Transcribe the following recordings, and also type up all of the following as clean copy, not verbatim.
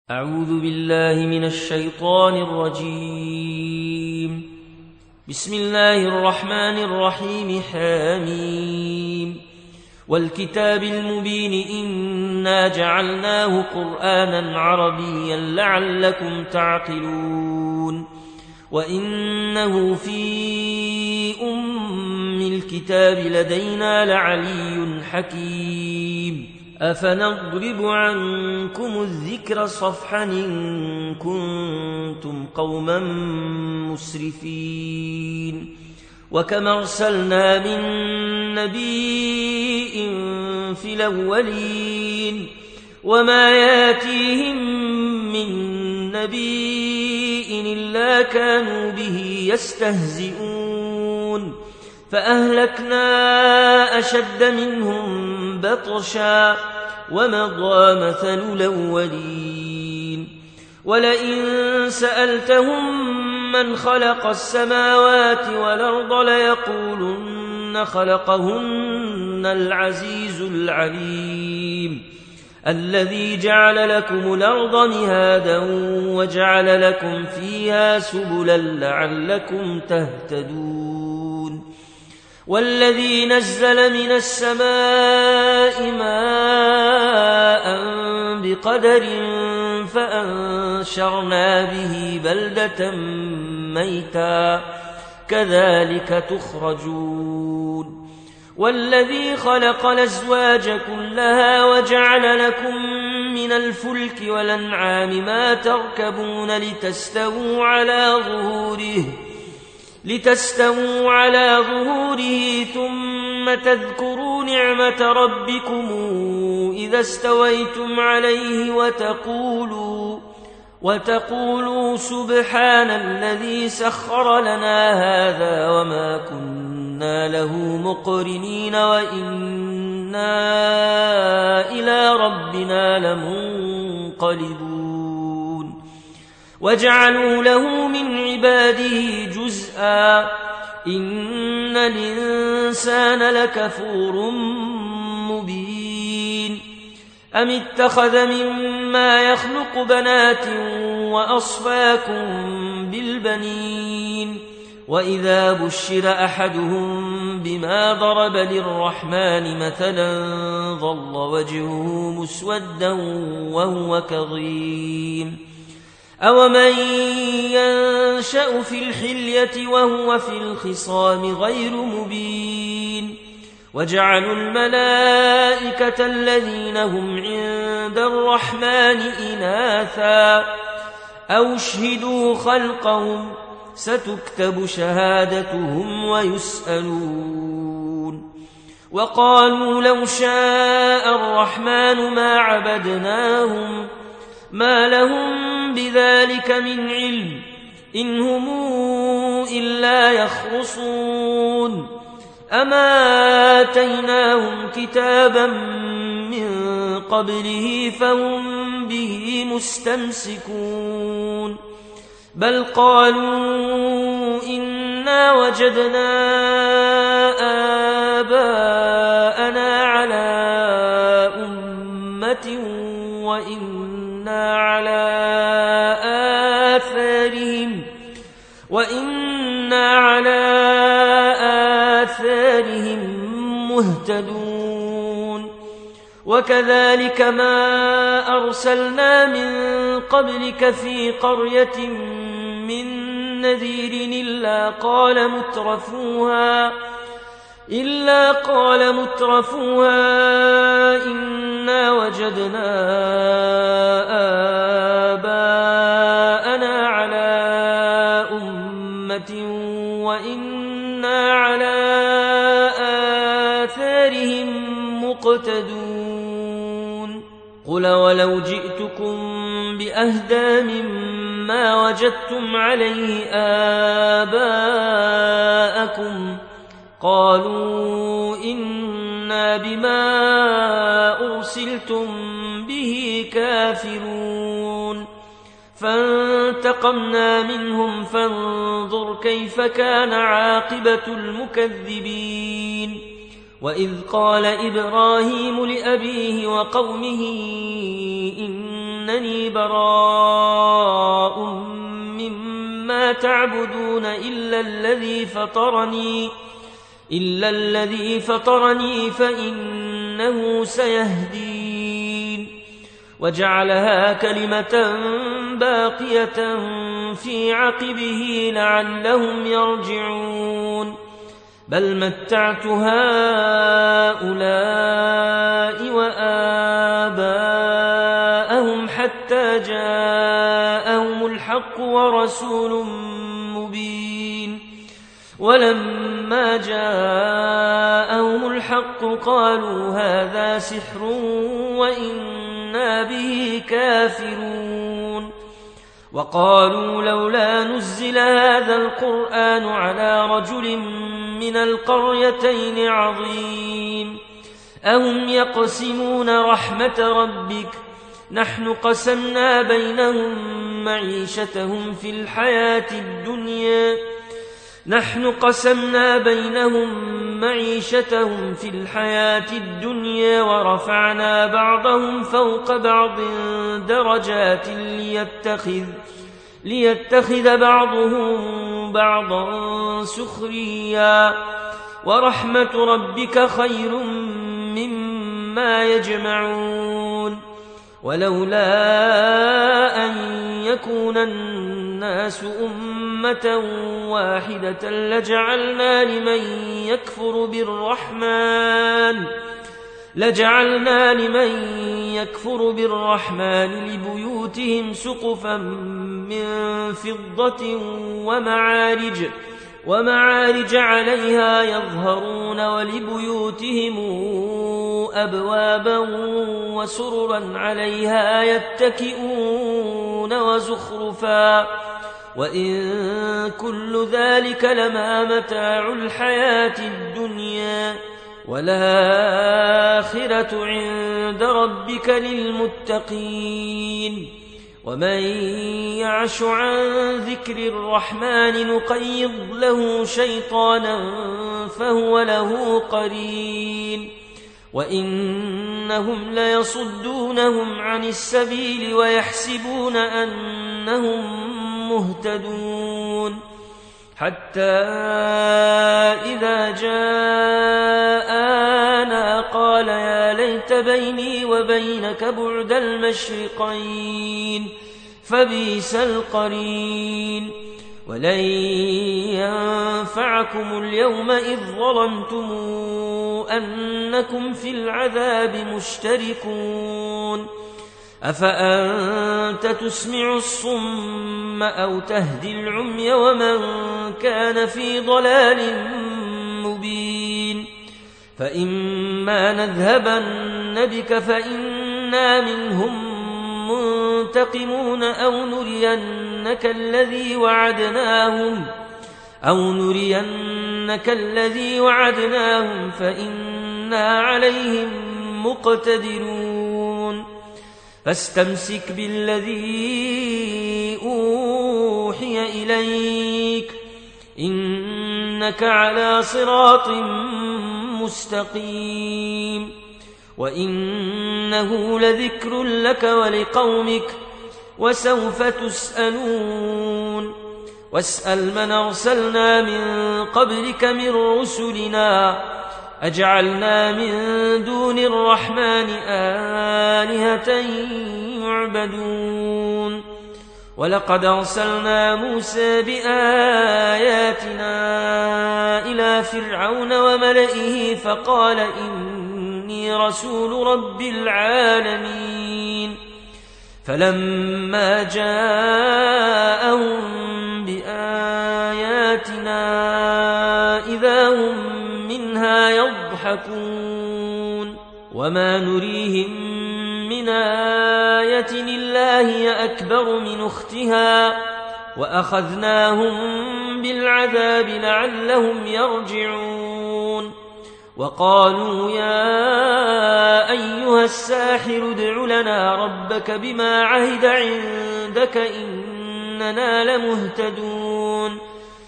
أعوذ بالله من الشيطان الرجيم. بسم الله الرحمن الرحيم. حميم والكتاب المبين إنا جعلناه قرآنا عربيا لعلكم تعقلون وإنه في الكتاب لدينا لعلي حكيم. أفنضرب عنكم الذكر صفحا إن كنتم قوما مسرفين. وكم أرسلنا من نبي في الأولين وما ياتيهم من نبي إلا كانوا به يستهزئون فأهلكنا أشد منهم بطشا ومضى مثل الأولين. ولئن سألتهم من خلق السماوات والأرض ليقولن خلقهن العزيز العليم الذي جعل لكم الأرض مهادا وجعل لكم فيها سبلا لعلكم تهتدون. والذي نزل من السماء ماء بقدر فأنشرنا به بلدة ميتا كذلك تخرجون. والذي خلق الأزواج كلها وجعل لكم من الفلك والأنعام ما تركبون لتستووا على ظهوره ثم تذكروا نعمة ربكم إذا استويتم عليه وتقولوا سبحان الذي سخر لنا هذا وما كنا له مقرنين وإنا إلى ربنا لمنقلبون. وجعلوا له من عباده جزءا إن الإنسان لكفور مبين. أم اتخذ مما يخلق بنات وأصفاكم بالبنين وإذا بشر أحدهم بما ضرب للرحمن مثلا ظل وجهه مسودا وهو كظيم. أومن ينشأ في الحلية وهو في الخصام غير مبين. وجعلوا الملائكة الذين هم عند الرحمن إناثا أو اشهدوا خلقهم ستكتب شهادتهم ويسألون. وقالوا لو شاء الرحمن ما عبدناهم ما لهم بذلك من علم إن هم إلا يخرصون. أما آتيناهم كتابا من قبله فهم به مستمسكون بل قالوا إنا وجدنا آباءنا على أمة وإنا على آثارهم مهتدون. وكذلك ما أرسلنا من قبلك في قرية من نذير إلا قال مترفوها إنا وجدنا آباءنا على أمة وإنا على آثارهم مقتدون. قل ولو جئتكم بأهدى مما وجدتم عليه آباءكم قالوا إنا بما أرسلتم به كافرون. فانتقمنا منهم فانظر كيف كان عاقبة المكذبين. وإذ قال إبراهيم لأبيه وقومه إن إنني براء مما تعبدون إلا الذي فطرني فإنه سيهدين وجعلها كلمة باقية في عقبه لعلهم يرجعون بل متعت هؤلاء وآباءهم حتى جاءهم الحق ورسول مبين ولما جاءهم الحق قالوا هذا سحر وإنا به كافرون وقالوا لولا نزل هذا القرآن على رجل من القريتين عظيم أهم يقسمون رحمة ربك نحن قسمنا بينهم معيشتهم في الحياة الدنيا ورفعنا بعضهم فوق بعض درجات ليتخذ بعضهم بعضا سخريا ورحمة ربك خير مما يجمعون ولولا أن يكون الناس أمة واحدة لجعلنا لمن يكفر بالرحمن لبيوتهم سقفا من فضة ومعارج عليها يظهرون ولبيوتهم أبوابا وسررا عليها يتكئون وزخرفا وإن كل ذلك لما متاع الحياة الدنيا والآخرة عند ربك للمتقين ومن يعش عن ذكر الرحمن نقيض له شيطانا فهو له قرين وإنهم ليصدونهم عن السبيل ويحسبون أنهم مهتدون حتى إذا جاءنا قال يا ليت بيني وبينك بعد المشرقين فبئس القرين ولن ينفعكم اليوم إذ ظلمتم أنكم في العذاب مشتركون أفأنت تسمع الصم أو تهدي العمي ومن كان في ضلال مبين فإما نذهبن بك فإنا منهم منتقمون أو نرينك الذي وعدناهم فإنا عليهم مقتدرون فاستمسك بالذي أوحي إليك إنك على صراط مستقيم وإنه لذكر لك ولقومك وسوف تسألون واسأل من أرسلنا من قبلك من رسلنا أجعلنا من دون الرحمن آلهة يعبدون ولقد أرسلنا موسى بآياتنا إلى فرعون وملئه فقال إني رسول رب العالمين فلما جاءهم بآياتنا إذا هم منها يضحكون وما نريهم من آية إلا هي أكبر من أختها وأخذناهم بالعذاب لعلهم يرجعون وقالوا يا أيها الساحر ادع لنا ربك بما عهد عندك إننا لمهتدون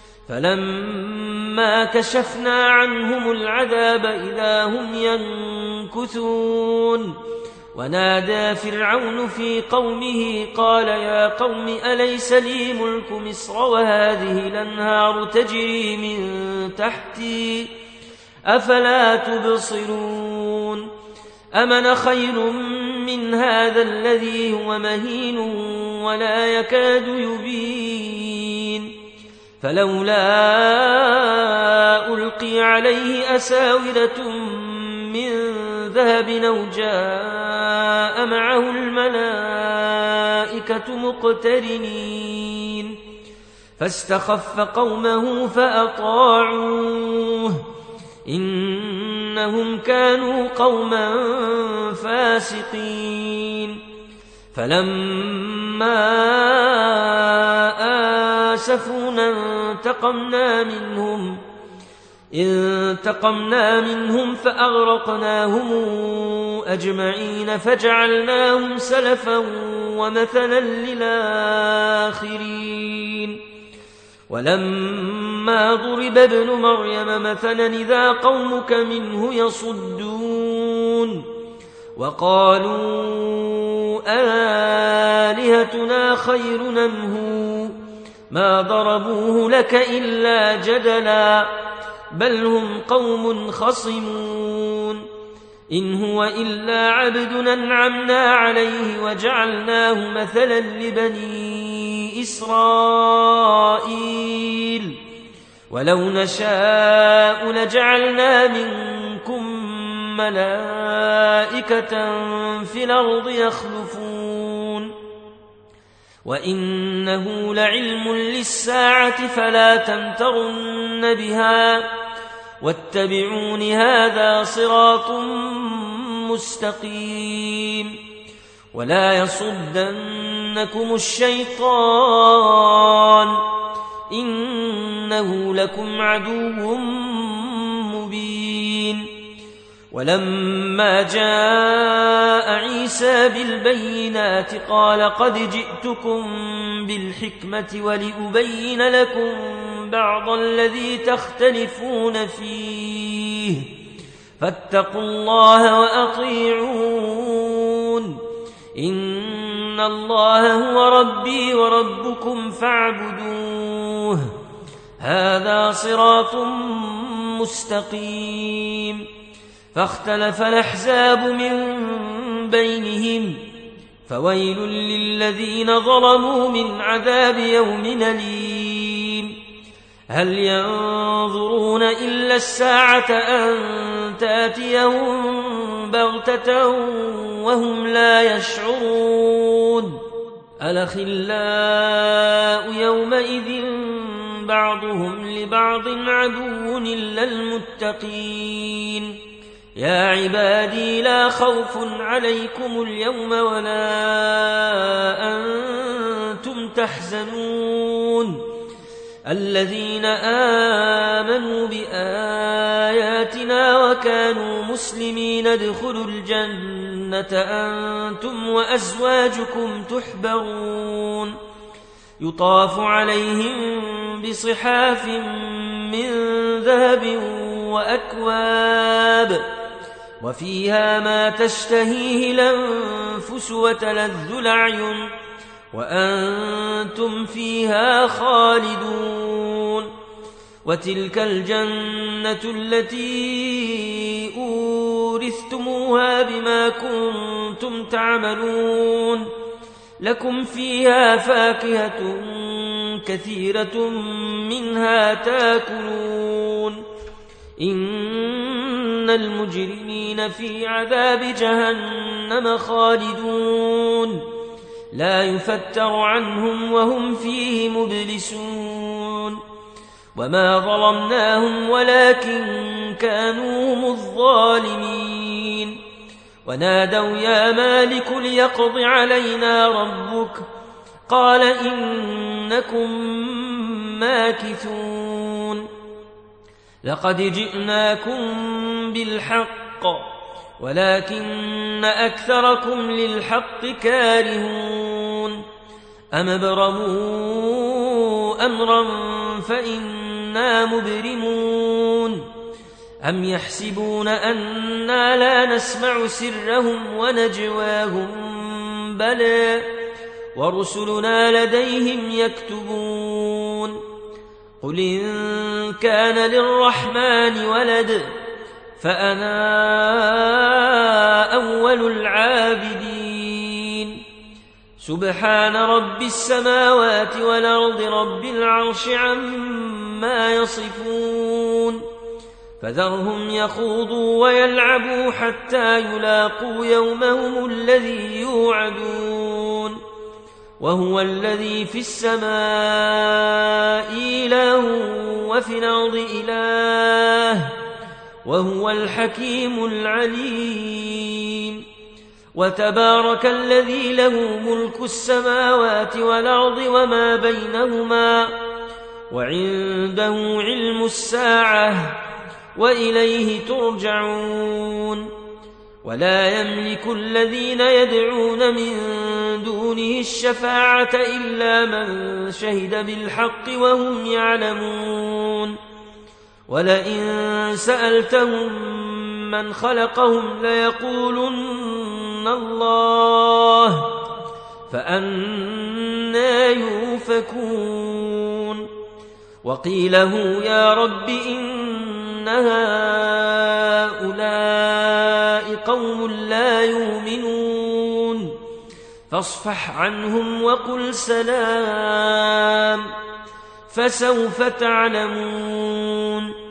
فلما كشفنا عنهم العذاب إذا هم ينكثون ونادى فرعون في قومه قال يا قوم أليس لي ملك مصر وهذه الأنهار تجري من تحتي أفلا تبصرون أمن خير من هذا الذي هو مهين ولا يكاد يبين فلولا ألقي عليه أساورة من ذهب أو جاء معه الملائكة مقترنين فاستخف قومه فأطاعوه إنهم كانوا قوما فاسقين فلما آسفونا انتقمنا منهم فأغرقناهم أجمعين فجعلناهم سلفا ومثلا للآخرين ولما ضرب ابن مريم مثلا إذا قومك منه يصدون وقالوا آلهتنا خير نمه ما ضربوه لك إلا جدلا بل هم قوم خصمون إن هو إلا عبد أنعمنا عليه وجعلناه مثلا لبني إسرائيل ولو نشاء لجعلنا منكم ملائكة في الأرض يخلفون وإنه لعلم للساعة فلا تمترن بها واتبعون هذا صراط مستقيم ولا يصدنكم الشيطان إنه لكم عدو مبين ولما جاء عيسى بالبينات قال قد جئتكم بالحكمة ولأبين لكم بعض الذي تختلفون فيه فاتقوا الله وأطيعون إن الله هو ربي وربكم فاعبدوه هذا صراط مستقيم فاختلف الأحزاب من بينهم فويل للذين ظلموا من عذاب يوم أليم هل ينظرون إلا الساعة أن تأتيهم بغتة وهم لا يشعرون الأخلاء يومئذ بعضهم لبعض عدو إلا المتقين يا عبادي لا خوف عليكم اليوم ولا أنتم تحزنون الذين آمنوا بآياتنا وكانوا مسلمين ادخلوا الجنة أنتم وأزواجكم تحبرون يطاف عليهم بصحاف من ذهب وأكواب وفيها ما تشتهيه الأنفس وتلذ الأعين وأنتم فيها خالدون وتلك الجنة التي أورثتموها بما كنتم تعملون لكم فيها فاكهة كثيرة منها تاكلون إن المجرمين في عذاب جهنم خالدون لا يفتر عنهم وهم فيه مبلسون وما ظلمناهم ولكن كانوا هم الظالمين ونادوا يا مالك ليقض علينا ربك قال إنكم ماكثون لقد جئناكم بالحق ولكن أكثركم للحق كارهون أم ابرموا أمرا فإنا مبرمون أم يحسبون أنا لا نسمع سرهم ونجواهم بلى ورسلنا لديهم يكتبون قل إن كان للرحمن ولد فأنا أول العابدين سبحان رب السماوات والأرض رب العرش عما يصفون فذرهم يخوضوا ويلعبوا حتى يلاقوا يومهم الذي يوعدون وهو الذي في السماء إله وفي الأرض إله وهو الحكيم العليم وتبارك الذي له ملك السماوات والأرض وما بينهما وعنده علم الساعة وإليه ترجعون ولا يملك الذين يدعون من دونه الشفاعة إلا من شهد بالحق وهم يعلمون ولئن سألتهم من خلقهم ليقولن الله فأنى يؤفكون وقيله يا رب إن هؤلاء قوم لا يؤمنون فاصفح عنهم وقل سلام فسوف تعلمون